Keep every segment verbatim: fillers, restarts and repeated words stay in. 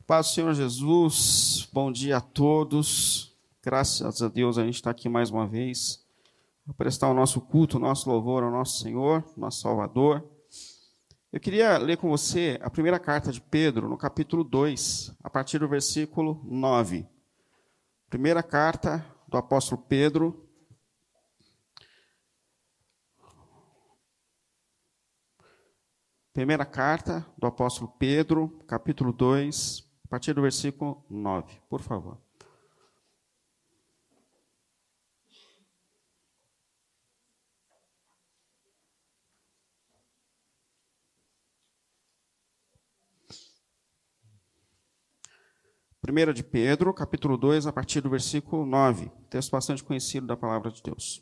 Paz do Senhor Jesus, bom dia a todos. Graças a Deus a gente está aqui mais uma vez para prestar o nosso culto, o nosso louvor ao nosso Senhor, nosso Salvador. Eu queria ler com você a primeira carta de Pedro, no capítulo dois, a partir do versículo nove. Primeira carta do apóstolo Pedro. Primeira carta do apóstolo Pedro, capítulo dois, a partir do versículo nove, por favor. Primeira de Pedro, capítulo dois, a partir do versículo nove, texto bastante conhecido da palavra de Deus.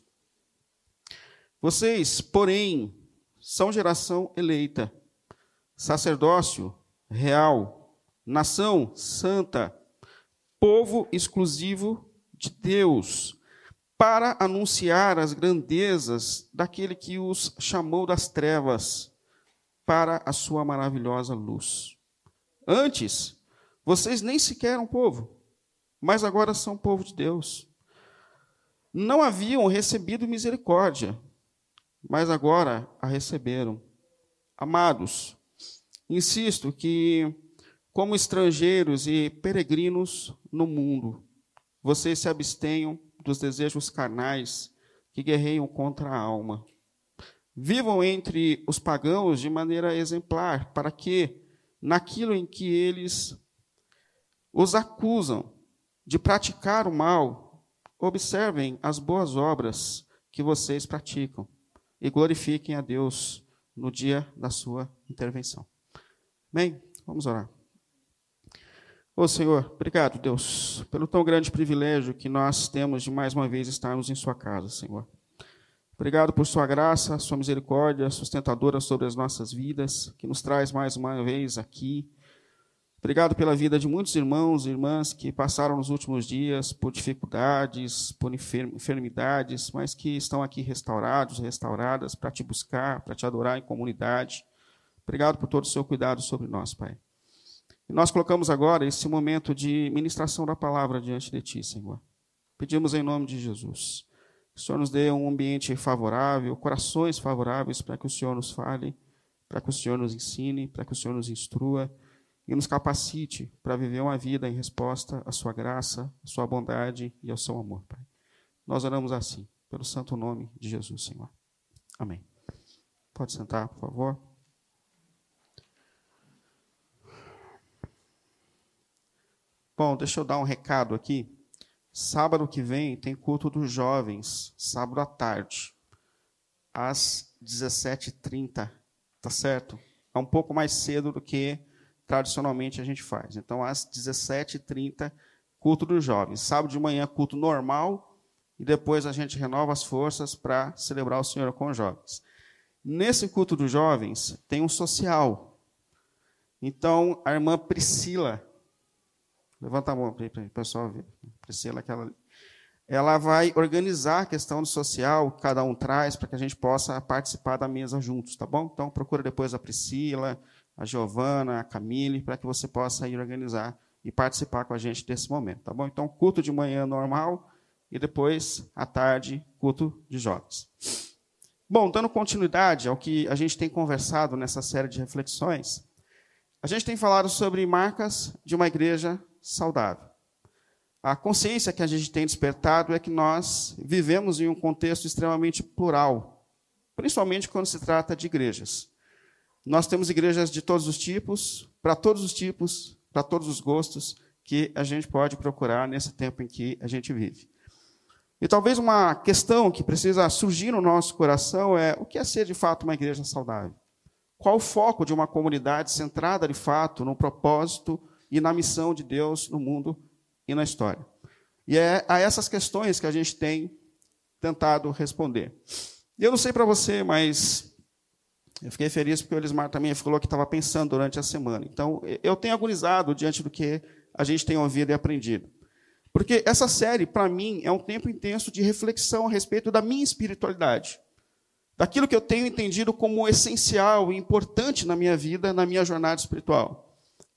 Vocês, porém, são geração eleita, sacerdócio real, nação santa, povo exclusivo de Deus, para anunciar as grandezas daquele que os chamou das trevas para a sua maravilhosa luz. Antes, vocês nem sequer eram povo, mas agora são povo de Deus. Não haviam recebido misericórdia, mas agora a receberam. Amados, insisto que, como estrangeiros e peregrinos no mundo, vocês se abstenham dos desejos carnais que guerreiam contra a alma. Vivam entre os pagãos de maneira exemplar, para que, naquilo em que eles os acusam de praticar o mal, observem as boas obras que vocês praticam e glorifiquem a Deus no dia da sua intervenção. Bem, vamos orar. Ô Senhor, obrigado, Deus, pelo tão grande privilégio que nós temos de mais uma vez estarmos em sua casa, Senhor. Obrigado por sua graça, sua misericórdia sustentadora sobre as nossas vidas, que nos traz mais uma vez aqui. Obrigado pela vida de muitos irmãos e irmãs que passaram nos últimos dias por dificuldades, por enfermidades, mas que estão aqui restaurados, restauradas, para te buscar, para te adorar em comunidade. Obrigado por todo o seu cuidado sobre nós, Pai. E nós colocamos agora esse momento de ministração da palavra diante de Ti, Senhor. Pedimos em nome de Jesus. Que o Senhor nos dê um ambiente favorável, corações favoráveis para que o Senhor nos fale, para que o Senhor nos ensine, para que o Senhor nos instrua, e nos capacite para viver uma vida em resposta à sua graça, à sua bondade e ao seu amor, Pai. Nós oramos assim, pelo santo nome de Jesus, Senhor. Amém. Pode sentar, por favor. Bom, deixa eu dar um recado aqui. Sábado que vem tem culto dos jovens, sábado à tarde, às dezessete e trinta, tá certo? É um pouco mais cedo do que tradicionalmente a gente faz. Então, às dezessete e trinta, culto dos jovens. Sábado de manhã, culto normal, e depois a gente renova as forças para celebrar o Senhor com os jovens. Nesse culto dos jovens, tem um social. Então, a irmã Priscila, levanta a mão para o pessoal ver. Priscila, aquela, ela vai organizar a questão do social, que cada um traz, para que a gente possa participar da mesa juntos, tá bom? Então, procura depois a Priscila, a Giovana, a Camille, para que você possa ir organizar e participar com a gente desse momento, tá bom? Então, culto de manhã normal e depois, à tarde, culto de jovens. Bom, dando continuidade ao que a gente tem conversado nessa série de reflexões, a gente tem falado sobre marcas de uma igreja saudável. A consciência que a gente tem despertado é que nós vivemos em um contexto extremamente plural, principalmente quando se trata de igrejas. Nós temos igrejas de todos os tipos, para todos os tipos, para todos os gostos, que a gente pode procurar nesse tempo em que a gente vive. E talvez uma questão que precisa surgir no nosso coração é: o que é ser de fato uma igreja saudável? Qual o foco de uma comunidade centrada de fato no propósito e na missão de Deus no mundo e na história? E é a essas questões que a gente tem tentado responder. E eu não sei para você, mas eu fiquei feliz porque o Elismar também falou que estava pensando durante a semana. Então, eu tenho agonizado diante do que a gente tem ouvido e aprendido. Porque essa série, para mim, é um tempo intenso de reflexão a respeito da minha espiritualidade. Daquilo que eu tenho entendido como essencial e importante na minha vida, na minha jornada espiritual.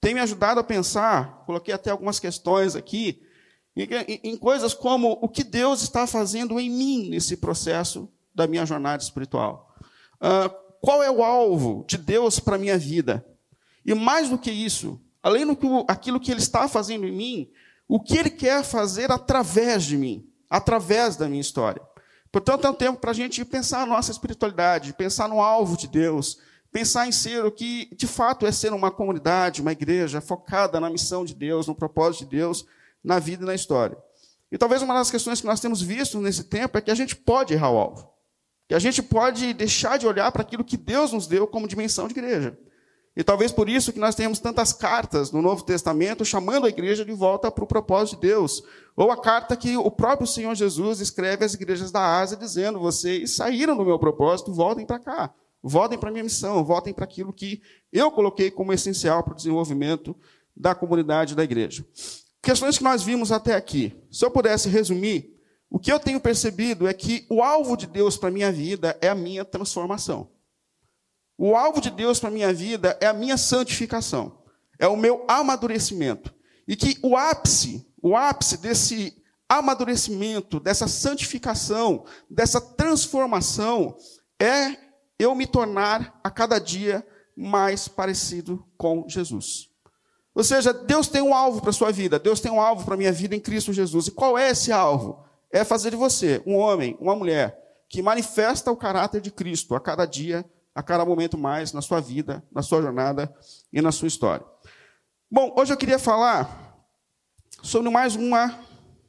tem me ajudado a pensar, coloquei até algumas questões aqui, em, em coisas como o que Deus está fazendo em mim nesse processo da minha jornada espiritual. Uh, qual é o alvo de Deus para a minha vida? E mais do que isso, além do que aquilo que Ele está fazendo em mim, o que Ele quer fazer através de mim, através da minha história. Portanto, é um tempo para a gente pensar na nossa espiritualidade, pensar no alvo de Deus, pensar em ser o que, de fato, é ser uma comunidade, uma igreja focada na missão de Deus, no propósito de Deus, na vida e na história. E talvez uma das questões que nós temos visto nesse tempo é que a gente pode errar o alvo. Que a gente pode deixar de olhar para aquilo que Deus nos deu como dimensão de igreja. E talvez por isso que nós temos tantas cartas no Novo Testamento chamando a igreja de volta para o propósito de Deus. Ou a carta que o próprio Senhor Jesus escreve às igrejas da Ásia, dizendo: vocês saíram do meu propósito, voltem para cá. Voltem para a minha missão, voltem para aquilo que eu coloquei como essencial para o desenvolvimento da comunidade da igreja. Questões que nós vimos até aqui. Se eu pudesse resumir, o que eu tenho percebido é que o alvo de Deus para a minha vida é a minha transformação. O alvo de Deus para a minha vida é a minha santificação, é o meu amadurecimento. E que o ápice, o ápice desse amadurecimento, dessa santificação, dessa transformação, é eu me tornar a cada dia mais parecido com Jesus. Ou seja, Deus tem um alvo para a sua vida, Deus tem um alvo para a minha vida em Cristo Jesus. E qual é esse alvo? É fazer de você um homem, uma mulher, que manifesta o caráter de Cristo a cada dia, a cada momento mais na sua vida, na sua jornada e na sua história. Bom, hoje eu queria falar sobre mais, uma,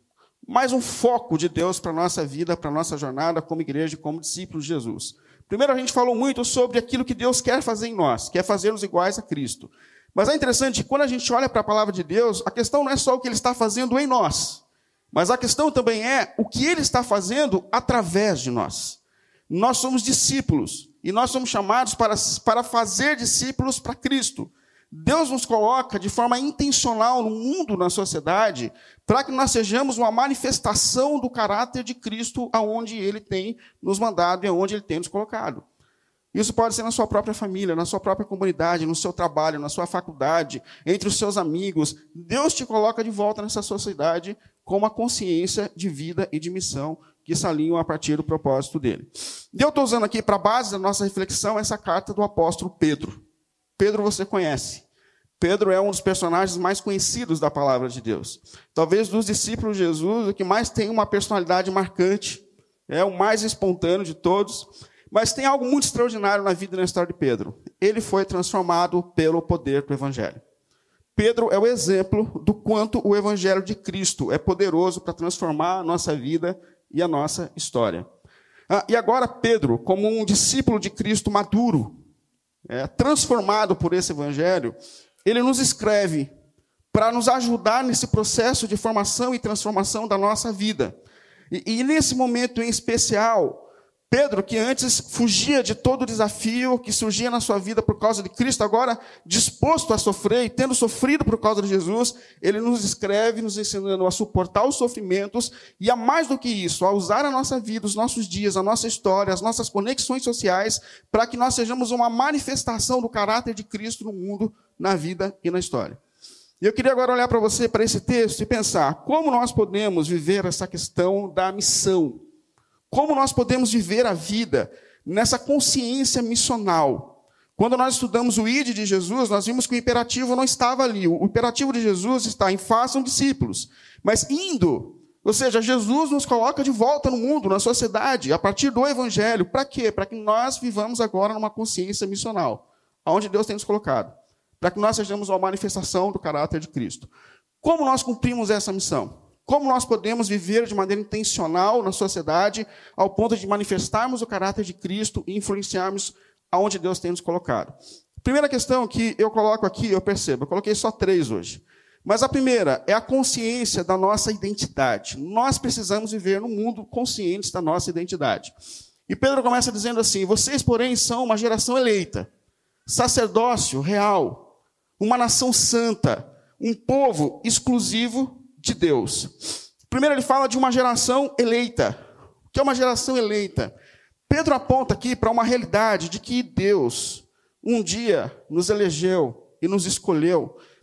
mais um foco de Deus para a nossa vida, para a nossa jornada como igreja, como discípulos de Jesus. Primeiro, a gente falou muito sobre aquilo que Deus quer fazer em nós, quer fazer-nos iguais a Cristo. Mas é interessante que quando a gente olha para a palavra de Deus, a questão não é só o que Ele está fazendo em nós, mas a questão também é o que Ele está fazendo através de nós. Nós somos discípulos, e nós somos chamados para, para fazer discípulos para Cristo. Deus nos coloca de forma intencional no mundo, na sociedade, para que nós sejamos uma manifestação do caráter de Cristo aonde Ele tem nos mandado e aonde Ele tem nos colocado. Isso pode ser na sua própria família, na sua própria comunidade, no seu trabalho, na sua faculdade, entre os seus amigos. Deus te coloca de volta nessa sociedade com uma consciência de vida e de missão que se alinham a partir do propósito dele. E eu estou usando aqui para a base da nossa reflexão essa carta do apóstolo Pedro. Pedro você conhece. Pedro é um dos personagens mais conhecidos da palavra de Deus. Talvez dos discípulos de Jesus, o que mais tem uma personalidade marcante, é o mais espontâneo de todos. Mas tem algo muito extraordinário na vida e na história de Pedro. Ele foi transformado pelo poder do Evangelho. Pedro é o exemplo do quanto o Evangelho de Cristo é poderoso para transformar a nossa vida e a nossa história. Ah, e agora Pedro, como um discípulo de Cristo maduro, é, transformado por esse Evangelho, ele nos escreve para nos ajudar nesse processo de formação e transformação da nossa vida. E, e nesse momento em especial, Pedro, que antes fugia de todo o desafio que surgia na sua vida por causa de Cristo, agora disposto a sofrer e tendo sofrido por causa de Jesus, ele nos escreve, nos ensinando a suportar os sofrimentos e a mais do que isso, a usar a nossa vida, os nossos dias, a nossa história, as nossas conexões sociais, para que nós sejamos uma manifestação do caráter de Cristo no mundo, na vida e na história. E eu queria agora olhar para você, para esse texto, e pensar como nós podemos viver essa questão da missão. Como nós podemos viver a vida nessa consciência missional? Quando nós estudamos o I D de Jesus, nós vimos que o imperativo não estava ali. O imperativo de Jesus está em façam discípulos. Mas indo, ou seja, Jesus nos coloca de volta no mundo, na sociedade, a partir do Evangelho. Para quê? Para que nós vivamos agora numa consciência missional, onde Deus tem nos colocado. Para que nós sejamos uma manifestação do caráter de Cristo. Como nós cumprimos essa missão? Como nós podemos viver de maneira intencional na sociedade, ao ponto de manifestarmos o caráter de Cristo e influenciarmos aonde Deus tem nos colocado? Primeira questão que eu coloco aqui, eu percebo, eu coloquei só três hoje. Mas a primeira é a consciência da nossa identidade. Nós precisamos viver num mundo conscientes da nossa identidade. E Pedro começa dizendo assim: vocês, porém, são uma geração eleita, sacerdócio real, uma nação santa, um povo exclusivo de Deus. Primeiro ele fala de uma geração eleita. O que é uma geração eleita? Pedro aponta aqui para uma realidade de que Deus um dia nos elegeu e nos escolheu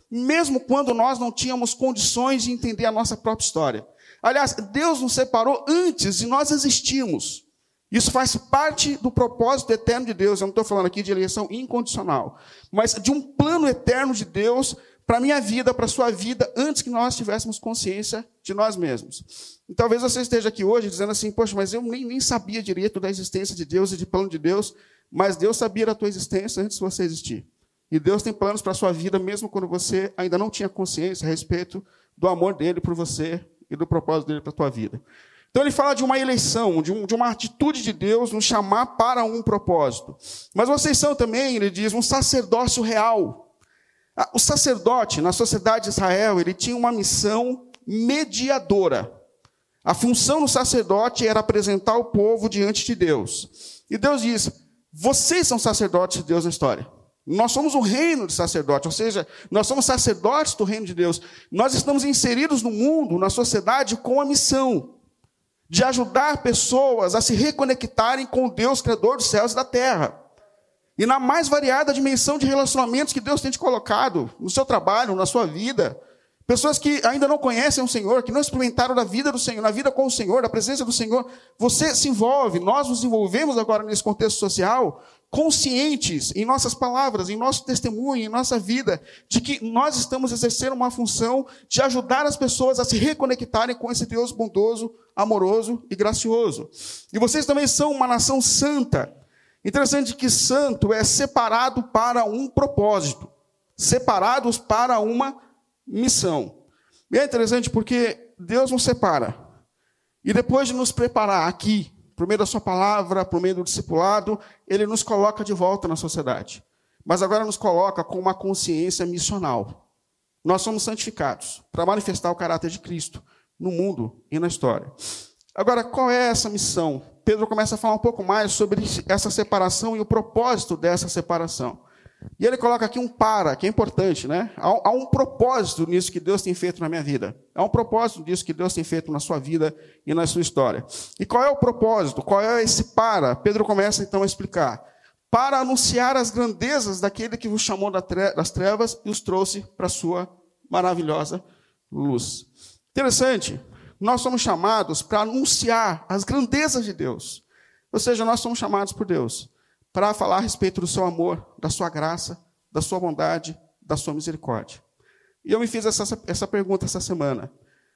mesmo quando nós não tínhamos condições de entender a nossa própria história. Aliás, Deus nos separou antes de nós existirmos. Isso faz parte do propósito eterno de Deus. Eu não estou falando aqui de eleição incondicional, mas de um plano eterno de Deus para a minha vida, para a sua vida, antes que nós tivéssemos consciência de nós mesmos. E talvez você esteja aqui hoje dizendo assim, poxa, mas eu nem, nem sabia direito da existência de Deus e de plano de Deus, mas Deus sabia da tua existência antes de você existir. E Deus tem planos para a sua vida, mesmo quando você ainda não tinha consciência a respeito do amor dele por você e do propósito dele para a tua vida. Então ele fala de uma eleição, de, um, de uma atitude de Deus nos chamar para um propósito. Mas vocês são também, ele diz, um sacerdócio real. O sacerdote, na sociedade de Israel, ele tinha uma missão mediadora. A função do sacerdote era apresentar o povo diante de Deus. E Deus diz, vocês são sacerdotes de Deus na história. Nós somos um reino de sacerdotes, ou seja, nós somos sacerdotes do reino de Deus. Nós estamos inseridos no mundo, na sociedade, com a missão de ajudar pessoas a se reconectarem com o Deus criador dos céus e da terra. E na mais variada dimensão de relacionamentos que Deus tem te colocado, no seu trabalho, na sua vida. Pessoas que ainda não conhecem o Senhor, que não experimentaram da vida do Senhor, na vida com o Senhor, da presença do Senhor. Você se envolve, nós nos envolvemos agora nesse contexto social, conscientes em nossas palavras, em nosso testemunho, em nossa vida, de que nós estamos exercendo uma função de ajudar as pessoas a se reconectarem com esse Deus bondoso, amoroso e gracioso. E vocês também são uma nação santa. Interessante que santo é separado para um propósito, separados para uma missão. E é interessante porque Deus nos separa. E depois de nos preparar aqui, por meio da sua palavra, por meio do discipulado, ele nos coloca de volta na sociedade. Mas agora nos coloca com uma consciência missional. Nós somos santificados para manifestar o caráter de Cristo no mundo e na história. Agora, qual é essa missão? Pedro começa a falar um pouco mais sobre essa separação e o propósito dessa separação. E ele coloca aqui um para, que é importante, né? Há, há um propósito nisso que Deus tem feito na minha vida. Há um propósito disso que Deus tem feito na sua vida e na sua história. E qual é o propósito? Qual é esse para? Pedro começa então a explicar. Para anunciar as grandezas daquele que vos chamou das trevas e os trouxe para a sua maravilhosa luz. Interessante. Nós somos chamados para anunciar as grandezas de Deus. Ou seja, nós somos chamados por Deus para falar a respeito do seu amor, da sua graça, da sua bondade, da sua misericórdia. E eu me fiz essa, essa pergunta essa semana.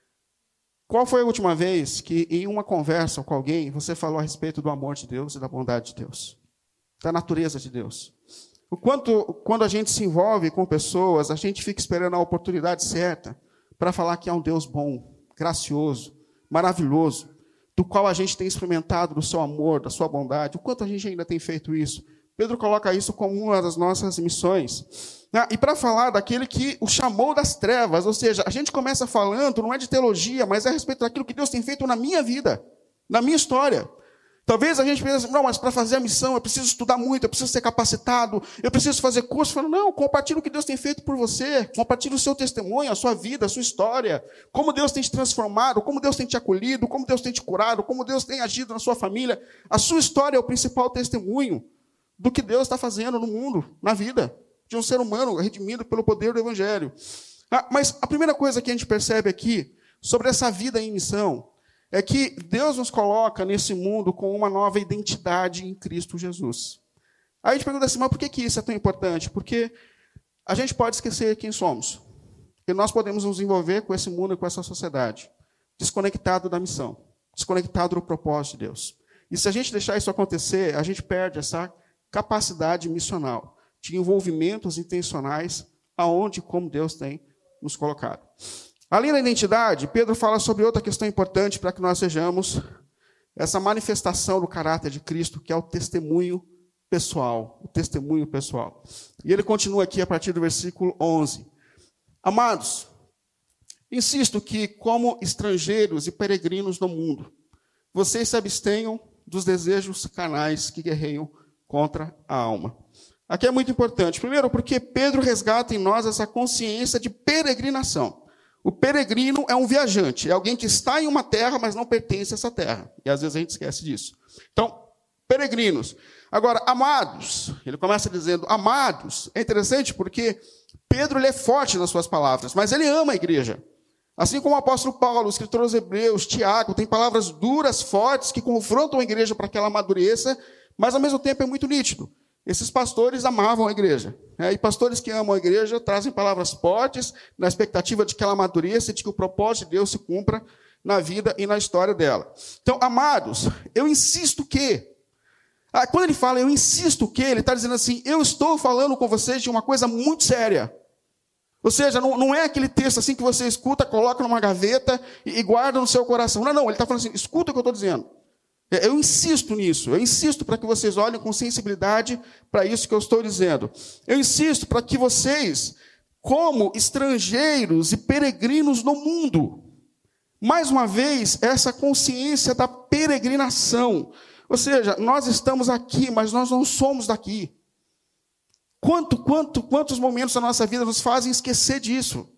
Qual foi a última vez que em uma conversa com alguém você falou a respeito do amor de Deus e da bondade de Deus? Da natureza de Deus? O quanto, quando a gente se envolve com pessoas, a gente fica esperando a oportunidade certa para falar que há um Deus bom, gracioso, maravilhoso, do qual a gente tem experimentado do seu amor, da sua bondade. O quanto a gente ainda tem feito isso? Pedro coloca isso como uma das nossas missões. E para falar daquele que o chamou das trevas, ou seja, a gente começa falando, não é de teologia, mas é a respeito daquilo que Deus tem feito na minha vida, na minha história. Talvez a gente pense assim, não, mas para fazer a missão eu preciso estudar muito, eu preciso ser capacitado, eu preciso fazer curso. Falo, não, compartilhe o que Deus tem feito por você, compartilhe o seu testemunho, a sua vida, a sua história, como Deus tem te transformado, como Deus tem te acolhido, como Deus tem te curado, como Deus tem agido na sua família. A sua história é o principal testemunho do que Deus está fazendo no mundo, na vida de um ser humano redimido pelo poder do Evangelho. Ah, mas a primeira coisa que a gente percebe aqui sobre essa vida em missão é que Deus nos coloca nesse mundo com uma nova identidade em Cristo Jesus. Aí a gente pergunta assim, mas por que, que isso é tão importante? Porque a gente pode esquecer quem somos. E nós podemos nos envolver com esse mundo e com essa sociedade, desconectado da missão, desconectado do propósito de Deus. E se a gente deixar isso acontecer, a gente perde essa capacidade missional, de envolvimentos intencionais, aonde e como Deus tem nos colocado. Além da identidade, Pedro fala sobre outra questão importante para que nós sejamos essa manifestação do caráter de Cristo, que é o testemunho pessoal, o testemunho pessoal. E ele continua aqui a partir do versículo onze. Amados, insisto que, como estrangeiros e peregrinos no mundo, vocês se abstenham dos desejos carnais que guerreiam contra a alma. Aqui é muito importante. Primeiro, porque Pedro resgata em nós essa consciência de peregrinação. O peregrino é um viajante, é alguém que está em uma terra, mas não pertence a essa terra. E às vezes a gente esquece disso. Então, peregrinos. Agora, amados, ele começa dizendo, amados, é interessante porque Pedro ele é forte nas suas palavras, mas ele ama a igreja. Assim como o apóstolo Paulo, o escritor aos Hebreus, Tiago, tem palavras duras, fortes, que confrontam a igreja para que ela amadureça, mas ao mesmo tempo é muito nítido. Esses pastores amavam a igreja. Né? E pastores que amam a igreja trazem palavras fortes, na expectativa de que ela amadureça e de que o propósito de Deus se cumpra na vida e na história dela. Então, amados, eu insisto que... Ah, quando ele fala, eu insisto que, ele está dizendo assim, eu estou falando com vocês de uma coisa muito séria. Ou seja, não, não é aquele texto assim que você escuta, coloca numa gaveta e, e guarda no seu coração. Não, não, ele está falando assim, escuta o que eu estou dizendo. Eu insisto nisso, eu insisto para que vocês olhem com sensibilidade para isso que eu estou dizendo. Eu insisto para que vocês, como estrangeiros e peregrinos no mundo, mais uma vez, essa consciência da peregrinação. Ou seja, nós estamos aqui, mas nós não somos daqui. Quanto, quanto, quantos momentos da nossa vida nos fazem esquecer disso?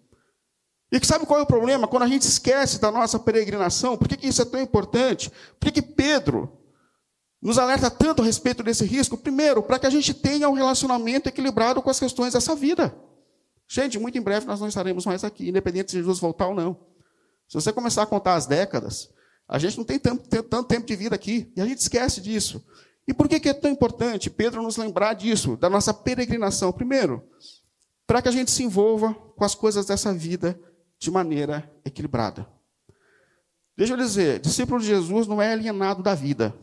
E sabe qual é o problema? Quando a gente esquece da nossa peregrinação, por que, que isso é tão importante? Por que, que Pedro nos alerta tanto a respeito desse risco? Primeiro, para que a gente tenha um relacionamento equilibrado com as questões dessa vida. Gente, muito em breve nós não estaremos mais aqui, independente de Jesus voltar ou não. Se você começar a contar as décadas, a gente não tem tanto, tanto tempo de vida aqui, e a gente esquece disso. E por que, que é tão importante Pedro nos lembrar disso, da nossa peregrinação? Primeiro, para que a gente se envolva com as coisas dessa vida de maneira equilibrada. Deixa eu dizer, discípulo de Jesus não é alienado da vida.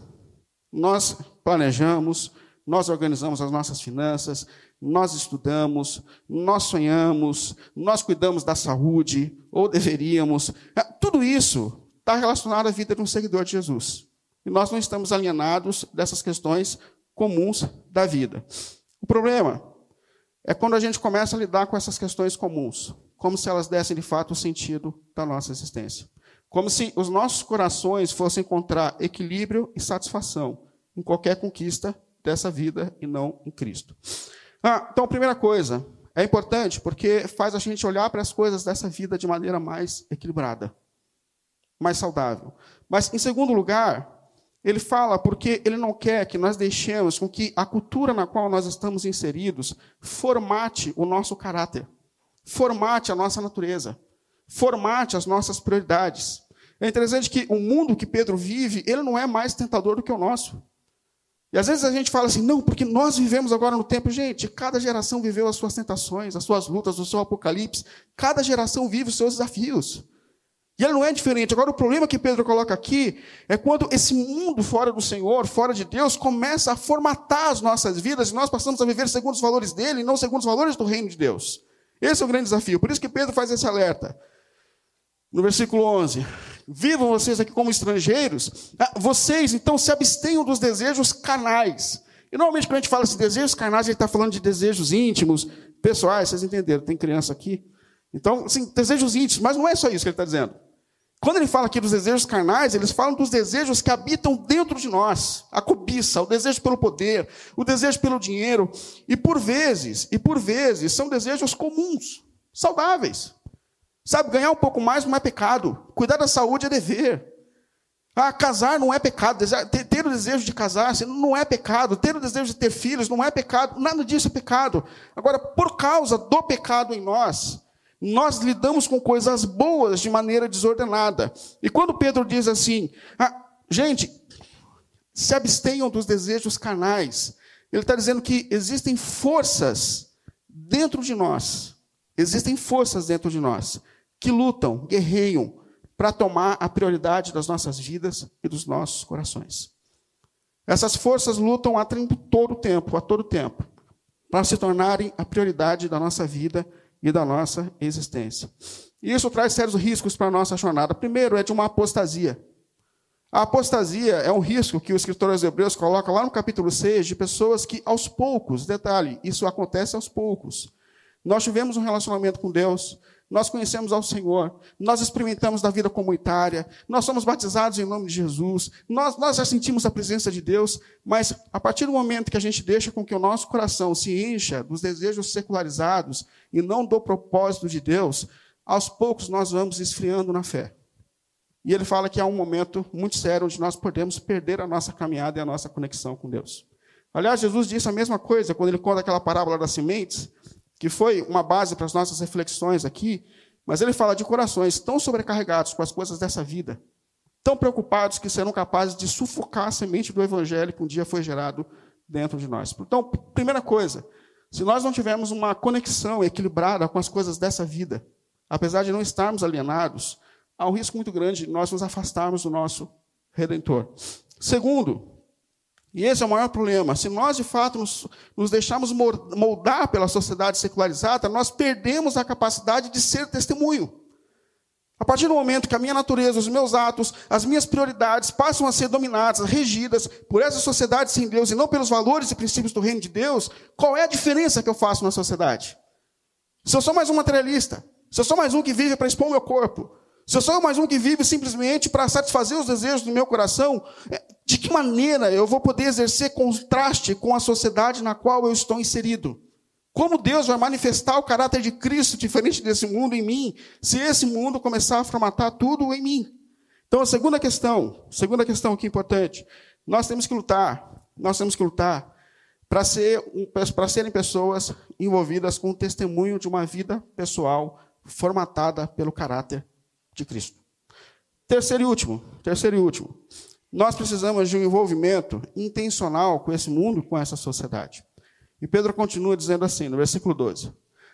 Nós planejamos, nós organizamos as nossas finanças, nós estudamos, nós sonhamos, nós cuidamos da saúde, ou deveríamos. Tudo isso está relacionado à vida de um seguidor de Jesus. E nós não estamos alienados dessas questões comuns da vida. O problema é quando a gente começa a lidar com essas questões comuns, como se elas dessem, de fato, o sentido da nossa existência. Como se os nossos corações fossem encontrar equilíbrio e satisfação em qualquer conquista dessa vida e não em Cristo. Ah, então, a primeira coisa, é importante porque faz a gente olhar para as coisas dessa vida de maneira mais equilibrada, mais saudável. Mas, em segundo lugar, ele fala porque ele não quer que nós deixemos com que a cultura na qual nós estamos inseridos formate o nosso caráter, formate a nossa natureza, formate as nossas prioridades. É interessante que o mundo que Pedro vive, ele não é mais tentador do que o nosso. E às vezes a gente fala assim, não, porque nós vivemos agora no tempo. Gente, cada geração viveu as suas tentações, as suas lutas, o seu apocalipse. Cada geração vive os seus desafios. E ele não é diferente. Agora, o problema que Pedro coloca aqui é quando esse mundo fora do Senhor, fora de Deus, começa a formatar as nossas vidas e nós passamos a viver segundo os valores dele e não segundo os valores do reino de Deus. Esse é o grande desafio. Por isso que Pedro faz esse alerta. No versículo onze. Vivam vocês aqui como estrangeiros. Vocês, então, se abstenham dos desejos carnais. E, normalmente, quando a gente fala assim, desejos carnais, ele está falando de desejos íntimos, pessoais. Vocês entenderam? Tem criança aqui. Então, assim, desejos íntimos. Mas não é só isso que ele está dizendo. Quando ele fala aqui dos desejos carnais, eles falam dos desejos que habitam dentro de nós. A cobiça, o desejo pelo poder, o desejo pelo dinheiro. E por vezes, e por vezes, são desejos comuns, saudáveis. Sabe, ganhar um pouco mais não é pecado. Cuidar da saúde é dever. Ah, casar não é pecado. Ter, ter o desejo de casar não é pecado. Ter o desejo de ter filhos não é pecado. Nada disso é pecado. Agora, por causa do pecado em nós, nós lidamos com coisas boas de maneira desordenada. E quando Pedro diz assim, ah, gente, se abstenham dos desejos carnais, ele está dizendo que existem forças dentro de nós, existem forças dentro de nós, que lutam, guerreiam, para tomar a prioridade das nossas vidas e dos nossos corações. Essas forças lutam a todo tempo, a todo tempo, para se tornarem a prioridade da nossa vida e da nossa existência. E isso traz sérios riscos para a nossa jornada. Primeiro, é de uma apostasia. A apostasia é um risco que o escritor aos Hebreus coloca lá no capítulo seis, de pessoas que, aos poucos, detalhe, isso acontece aos poucos. Nós tivemos um relacionamento com Deus, nós conhecemos ao Senhor, nós experimentamos da vida comunitária, nós somos batizados em nome de Jesus, nós, nós já sentimos a presença de Deus, mas a partir do momento que a gente deixa com que o nosso coração se encha dos desejos secularizados e não do propósito de Deus, aos poucos nós vamos esfriando na fé. E ele fala que há um momento muito sério onde nós podemos perder a nossa caminhada e a nossa conexão com Deus. Aliás, Jesus disse a mesma coisa quando ele conta aquela parábola das sementes. que foi uma base para as nossas reflexões aqui, mas ele fala de corações tão sobrecarregados com as coisas dessa vida, tão preocupados que serão capazes de sufocar a semente do evangelho que um dia foi gerado dentro de nós. Então, primeira coisa, se nós não tivermos uma conexão equilibrada com as coisas dessa vida, apesar de não estarmos alienados, há um risco muito grande de nós nos afastarmos do nosso Redentor. Segundo, e esse é o maior problema, se nós de fato nos, nos deixarmos moldar pela sociedade secularizada, nós perdemos a capacidade de ser testemunho. A partir do momento que a minha natureza, os meus atos, as minhas prioridades passam a ser dominadas, regidas por essa sociedade sem Deus e não pelos valores e princípios do reino de Deus, qual é a diferença que eu faço na sociedade? Se eu sou mais um materialista, se eu sou mais um que vive para expor o meu corpo, se eu sou mais um que vive simplesmente para satisfazer os desejos do meu coração, de que maneira eu vou poder exercer contraste com a sociedade na qual eu estou inserido? Como Deus vai manifestar o caráter de Cristo diferente desse mundo em mim, se esse mundo começar a formatar tudo em mim? Então, a segunda questão, segunda questão que é importante, nós temos que lutar, nós temos que lutar para ser, para serem pessoas envolvidas com o testemunho de uma vida pessoal formatada pelo caráter de Cristo. Terceiro e último, terceiro e último, nós precisamos de um envolvimento intencional com esse mundo, com essa sociedade. E Pedro continua dizendo assim, no versículo doze,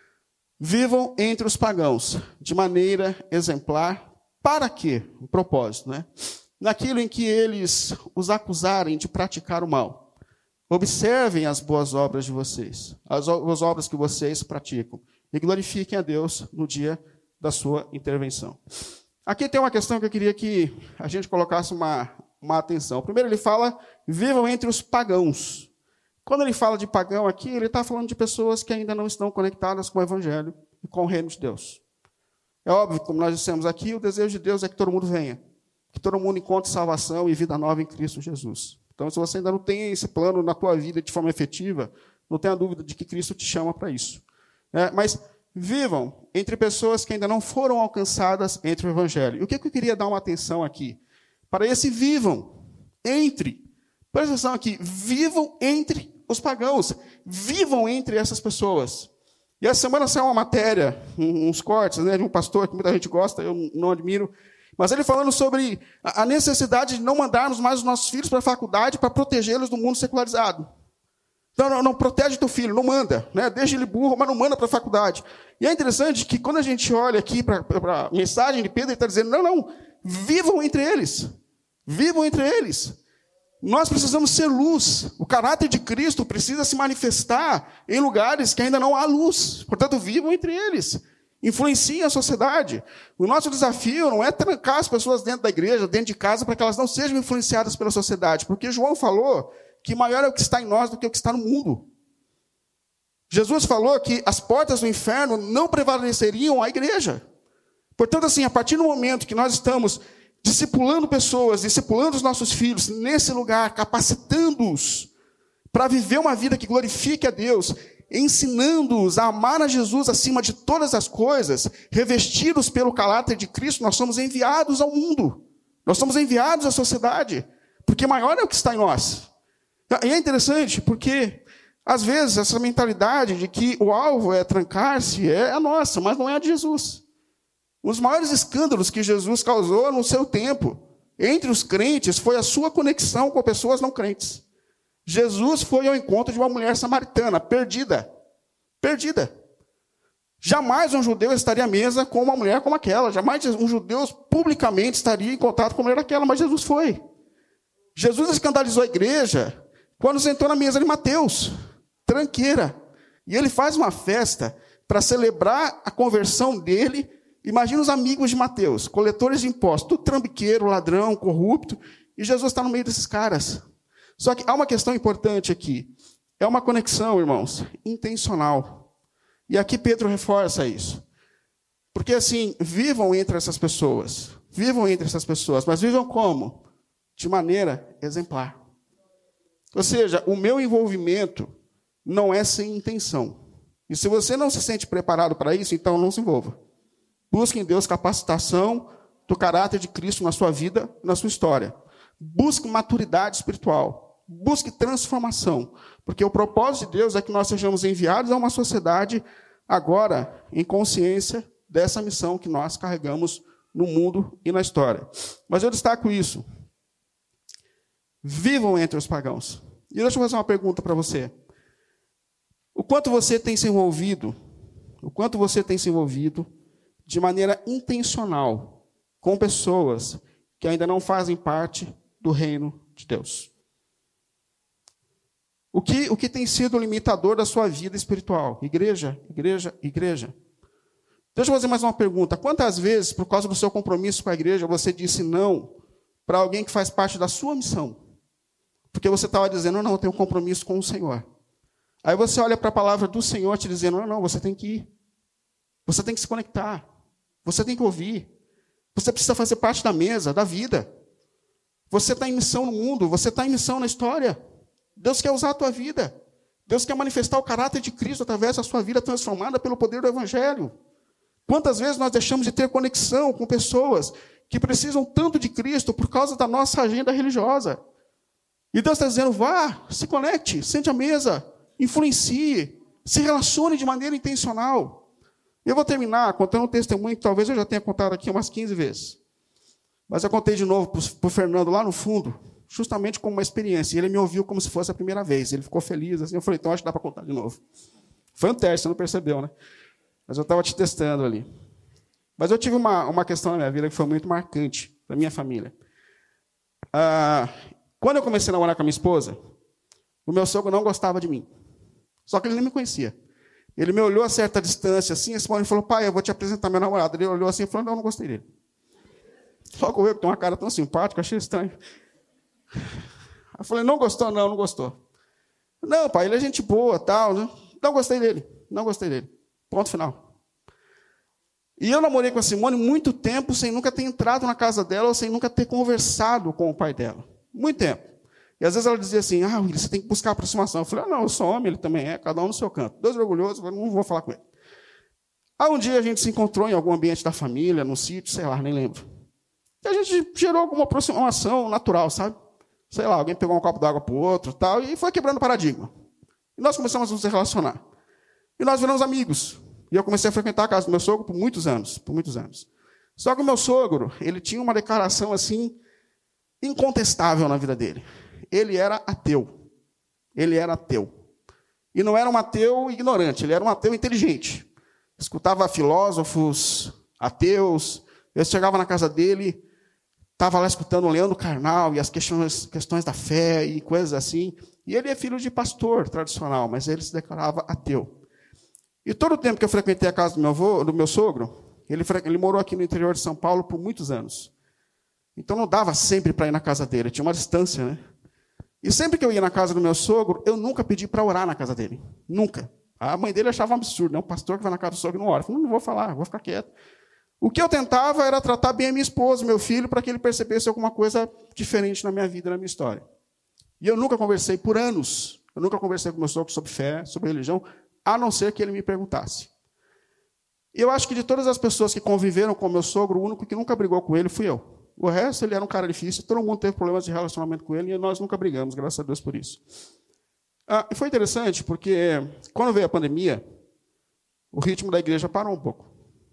vivam entre os pagãos, de maneira exemplar, para quê? O propósito, né? Naquilo em que eles os acusarem de praticar o mal. Observem as boas obras de vocês, as boas obras que vocês praticam, e glorifiquem a Deus no dia da sua intervenção. Aqui tem uma questão que eu queria que a gente colocasse uma, uma atenção. Primeiro ele fala, vivam entre os pagãos. Quando ele fala de pagão aqui, ele está falando de pessoas que ainda não estão conectadas com o Evangelho e com o reino de Deus. É óbvio, como nós dissemos aqui, o desejo de Deus é que todo mundo venha, que todo mundo encontre salvação e vida nova em Cristo Jesus. Então, se você ainda não tem esse plano na tua vida de forma efetiva, não tenha dúvida de que Cristo te chama para isso. É, mas vivam entre pessoas que ainda não foram alcançadas entre o Evangelho. E o que eu queria dar uma atenção aqui? Para esse vivam entre. Presta atenção aqui, vivam entre os pagãos, vivam entre essas pessoas. E essa semana saiu uma matéria, uns cortes, né, de um pastor que muita gente gosta, eu não admiro, mas ele falando sobre a necessidade de não mandarmos mais os nossos filhos para a faculdade para protegê-los do mundo secularizado. Então, não, não protege teu filho, não manda, né? Deixa ele burro, mas não manda para a faculdade. E é interessante que quando a gente olha aqui para a mensagem de Pedro, ele está dizendo, não, não, vivam entre eles, vivam entre eles. Nós precisamos ser luz. O caráter de Cristo precisa se manifestar em lugares que ainda não há luz. Portanto, vivam entre eles. Influenciem a sociedade. O nosso desafio não é trancar as pessoas dentro da igreja, dentro de casa, para que elas não sejam influenciadas pela sociedade. Porque João falou que maior é o que está em nós do que o que está no mundo. Jesus falou que as portas do inferno não prevaleceriam a igreja. Portanto, assim, a partir do momento que nós estamos discipulando pessoas, discipulando os nossos filhos nesse lugar, capacitando-os para viver uma vida que glorifique a Deus, ensinando-os a amar a Jesus acima de todas as coisas, revestidos pelo caráter de Cristo, nós somos enviados ao mundo. Nós somos enviados à sociedade, porque maior é o que está em nós. E é interessante, porque às vezes essa mentalidade de que o alvo é trancar-se é a nossa, mas não é a de Jesus. Os maiores escândalos que Jesus causou no seu tempo, entre os crentes, foi a sua conexão com pessoas não crentes. Jesus foi ao encontro de uma mulher samaritana, perdida. Perdida. Jamais um judeu estaria à mesa com uma mulher como aquela. Jamais um judeu publicamente estaria em contato com uma mulher daquela, mas Jesus foi. Jesus escandalizou a igreja quando sentou na mesa de Mateus, tranqueira. E ele faz uma festa para celebrar a conversão dele. Imagina os amigos de Mateus, coletores de impostos, tudo trambiqueiro, ladrão, corrupto, e Jesus está no meio desses caras. Só que há uma questão importante aqui. É uma conexão, irmãos, intencional. E aqui Pedro reforça isso. Porque assim, vivam entre essas pessoas. Vivam entre essas pessoas, mas vivam como? De maneira exemplar. Ou seja, o meu envolvimento não é sem intenção. E se você não se sente preparado para isso, então não se envolva. Busque em Deus capacitação do caráter de Cristo na sua vida, na sua história. Busque maturidade espiritual. Busque transformação. Porque o propósito de Deus é que nós sejamos enviados a uma sociedade agora em consciência dessa missão que nós carregamos no mundo e na história. Mas eu destaco isso. Vivam entre os pagãos. E deixa eu fazer uma pergunta para você. O quanto você tem se envolvido, o quanto você tem se envolvido de maneira intencional com pessoas que ainda não fazem parte do reino de Deus? O que, o que tem sido o limitador da sua vida espiritual? Igreja, igreja, igreja. Deixa eu fazer mais uma pergunta. Quantas vezes, por causa do seu compromisso com a igreja, você disse não para alguém que faz parte da sua missão? Porque você estava dizendo, não, eu tenho um compromisso com o Senhor. Aí você olha para a palavra do Senhor te dizendo, não, não, você tem que ir. Você tem que se conectar. Você tem que ouvir. Você precisa fazer parte da mesa, da vida. Você está em missão no mundo, você está em missão na história. Deus quer usar a tua vida. Deus quer manifestar o caráter de Cristo através da sua vida transformada pelo poder do Evangelho. Quantas vezes nós deixamos de ter conexão com pessoas que precisam tanto de Cristo por causa da nossa agenda religiosa? E Deus está dizendo, vá, se conecte, sente à mesa, influencie, se relacione de maneira intencional. Eu vou terminar contando um testemunho que talvez eu já tenha contado aqui umas quinze vezes. Mas eu contei de novo para o Fernando lá no fundo, justamente como uma experiência. E ele me ouviu como se fosse a primeira vez. Ele ficou feliz, assim. Eu falei, então acho que dá para contar de novo. Foi um teste, você não percebeu, né? Mas eu estava te testando ali. Mas eu tive uma, uma questão na minha vida que foi muito marcante para a minha família. Ah, quando eu comecei a namorar com a minha esposa, o meu sogro não gostava de mim. Só que ele nem me conhecia. Ele me olhou a certa distância, assim, esse momento falou, pai, eu vou te apresentar meu namorado. Ele olhou assim e falou, não, eu não gostei dele. Logo eu, que tenho uma cara tão simpática, achei estranho. Eu falei, não gostou? Não, não gostou. Não, pai, ele é gente boa, tal. Né? Não gostei dele, não gostei dele. Ponto final. E eu namorei com a Simone muito tempo sem nunca ter entrado na casa dela ou sem nunca ter conversado com o pai dela. Muito tempo. E às vezes ela dizia assim, ah, Willis, você tem que buscar aproximação. Eu falei, ah, não, eu sou homem, ele também é, cada um no seu canto. Dois orgulhosos, eu não vou falar com ele. Aí um dia a gente se encontrou em algum ambiente da família, num sítio, sei lá, nem lembro. E a gente gerou alguma aproximação natural, sabe? Sei lá, alguém pegou um copo d'água para o outro tal, e foi quebrando o paradigma. E nós começamos a nos relacionar. E nós viramos amigos. E eu comecei a frequentar a casa do meu sogro por muitos anos, por muitos anos. Só que o meu sogro, ele tinha uma declaração assim, incontestável na vida dele. Ele era ateu. Ele era ateu. E não era um ateu ignorante, ele era um ateu inteligente. Escutava filósofos, ateus. Eu chegava na casa dele, estava lá escutando o Leandro Carnal e as questões, questões da fé e coisas assim. E ele é filho de pastor tradicional, mas ele se declarava ateu. E todo o tempo que eu frequentei a casa do meu avô, do meu sogro, ele, ele morou aqui no interior de São Paulo por muitos anos. Então não dava sempre para ir na casa dele, tinha uma distância, né? E sempre que eu ia na casa do meu sogro, eu nunca pedi para orar na casa dele. Nunca. A mãe dele achava um absurdo, né? Um pastor que vai na casa do sogro e não ora. Eu falei, não vou falar, vou ficar quieto. O que eu tentava era tratar bem a minha esposa, meu filho, para que ele percebesse alguma coisa diferente na minha vida, na minha história. E eu nunca conversei por anos, eu nunca conversei com meu sogro sobre fé, sobre religião, a não ser que ele me perguntasse. Eu acho que de todas as pessoas que conviveram com meu sogro, o único que nunca brigou com ele fui eu. O resto, ele era um cara difícil, todo mundo teve problemas de relacionamento com ele, e nós nunca brigamos, graças a Deus por isso. Ah, e foi interessante, porque quando veio a pandemia, o ritmo da igreja parou um pouco.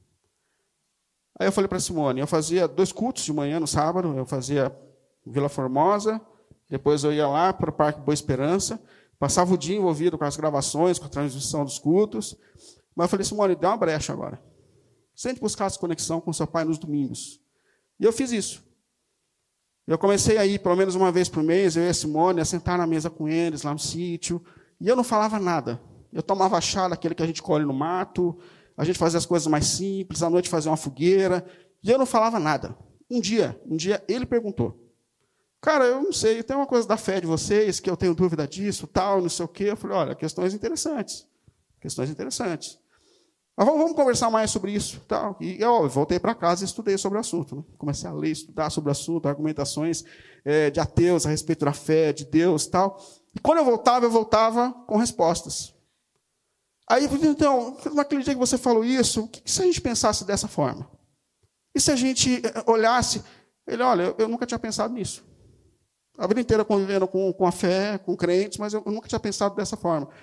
Aí eu falei para a Simone, eu fazia dois cultos de manhã no sábado, eu fazia Vila Formosa, depois eu ia lá para o Parque Boa Esperança, passava o dia envolvido com as gravações, com a transmissão dos cultos. Mas eu falei, Simone, dá uma brecha agora. Sempre buscasse conexão com seu pai nos domingos. E eu fiz isso. Eu comecei a ir, pelo menos uma vez por mês, eu e a Simone, a sentar na mesa com eles, lá no sítio. E eu não falava nada. Eu tomava chá daquele que a gente colhe no mato, a gente fazia as coisas mais simples, à noite fazia uma fogueira. E eu não falava nada. Um dia, um dia ele perguntou, cara, eu não sei, tem uma coisa da fé de vocês, que eu tenho dúvida disso, tal, não sei o quê. Eu falei, olha, questões interessantes. Questões interessantes. Mas vamos, vamos conversar mais sobre isso. Tal. E eu voltei para casa e estudei sobre o assunto. Né? Comecei a ler, estudar sobre o assunto, argumentações é, de ateus a respeito da fé, de Deus tal. E quando eu voltava, eu voltava com respostas. Aí eu falei, então, naquele dia que você falou isso, o que se a gente pensasse dessa forma? E se a gente olhasse... Ele, olha, eu nunca tinha pensado nisso. A vida inteira convivendo com, com a fé, com crentes, mas eu nunca tinha pensado dessa forma.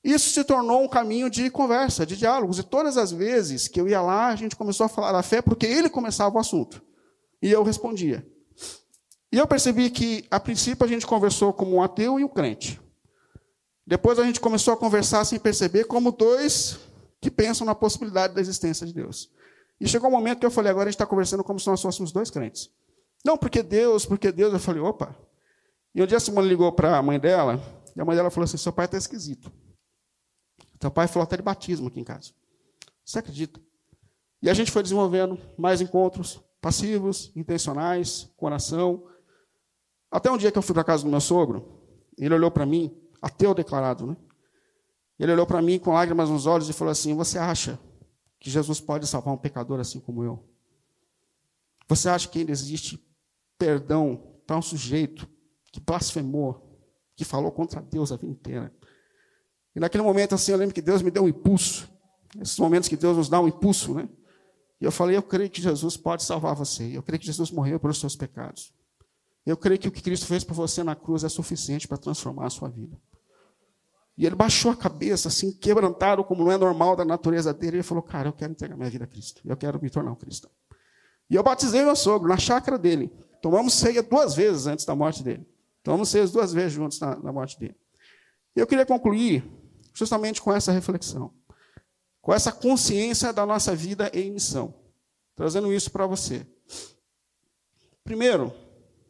Isso se tornou um caminho de conversa, de diálogos. E todas as vezes que eu ia lá, a gente começou a falar da fé, porque ele começava o assunto. E eu respondia. E eu percebi que, a princípio, a gente conversou como um ateu e um crente. Depois a gente começou a conversar sem perceber como dois que pensam na possibilidade da existência de Deus. E chegou um momento que eu falei, agora a gente está conversando como se nós fôssemos dois crentes. Não, porque Deus, porque Deus. Eu falei, opa. E um dia a Simone ligou para a mãe dela, e a mãe dela falou assim, seu pai está esquisito. Seu pai falou até de batismo aqui em casa. Você acredita? E a gente foi desenvolvendo mais encontros passivos, intencionais, com oração. Até um dia que eu fui para a casa do meu sogro, ele olhou para mim, ateu declarado, né? Ele olhou para mim com lágrimas nos olhos e falou assim, você acha que Jesus pode salvar um pecador assim como eu? Você acha que ainda existe perdão para um sujeito que blasfemou, que falou contra Deus a vida inteira? E naquele momento, assim, eu lembro que Deus me deu um impulso. Nesses momentos que Deus nos dá um impulso, né? E eu falei, eu creio que Jesus pode salvar você. Eu creio que Jesus morreu pelos seus pecados. Eu creio que o que Cristo fez por você na cruz é suficiente para transformar a sua vida. E ele baixou a cabeça, assim, quebrantado, como não é normal da natureza dele. Ele falou, cara, eu quero entregar minha vida a Cristo. Eu quero me tornar um cristão. E eu batizei meu sogro na chácara dele. Tomamos ceia duas vezes antes da morte dele. Tomamos ceia duas vezes juntos na, na morte dele. E eu queria concluir justamente com essa reflexão. Com essa consciência da nossa vida em missão. Trazendo isso para você. Primeiro,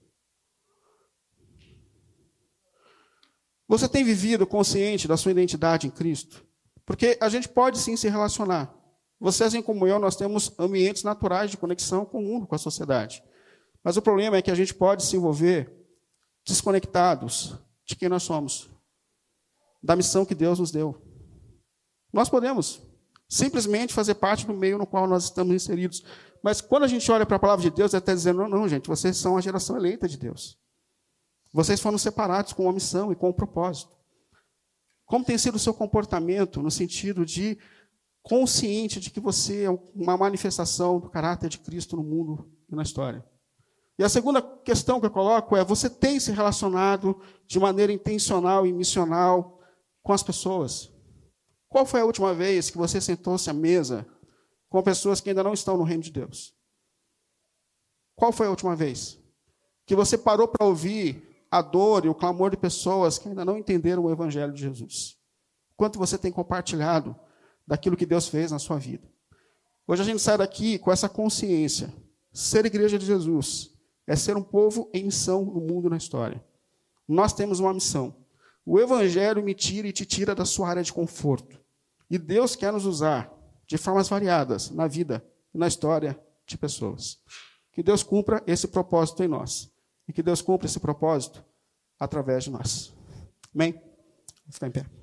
você tem vivido consciente da sua identidade em Cristo? Porque a gente pode sim se relacionar. Você, assim como eu, nós temos ambientes naturais de conexão com o mundo, com a sociedade. Mas o problema é que a gente pode se envolver desconectados de quem nós somos, da missão que Deus nos deu. Nós podemos simplesmente fazer parte do meio no qual nós estamos inseridos. Mas quando a gente olha para a palavra de Deus, ele está dizendo, não, não, gente, vocês são a geração eleita de Deus. Vocês foram separados com uma missão e com um propósito. Como tem sido o seu comportamento no sentido de consciente de que você é uma manifestação do caráter de Cristo no mundo e na história? E a segunda questão que eu coloco é, você tem se relacionado de maneira intencional e missional com as pessoas? Qual foi a última vez que você sentou-se à mesa com pessoas que ainda não estão no reino de Deus? Qual foi a última vez que você parou para ouvir a dor e o clamor de pessoas que ainda não entenderam o Evangelho de Jesus? Quanto você tem compartilhado daquilo que Deus fez na sua vida? Hoje a gente sai daqui com essa consciência. Ser igreja de Jesus é ser um povo em missão no mundo e na história. Nós temos uma missão. O Evangelho me tira e te tira da sua área de conforto. E Deus quer nos usar de formas variadas na vida e na história de pessoas. Que Deus cumpra esse propósito em nós. E que Deus cumpra esse propósito através de nós. Amém? Vou ficar em pé.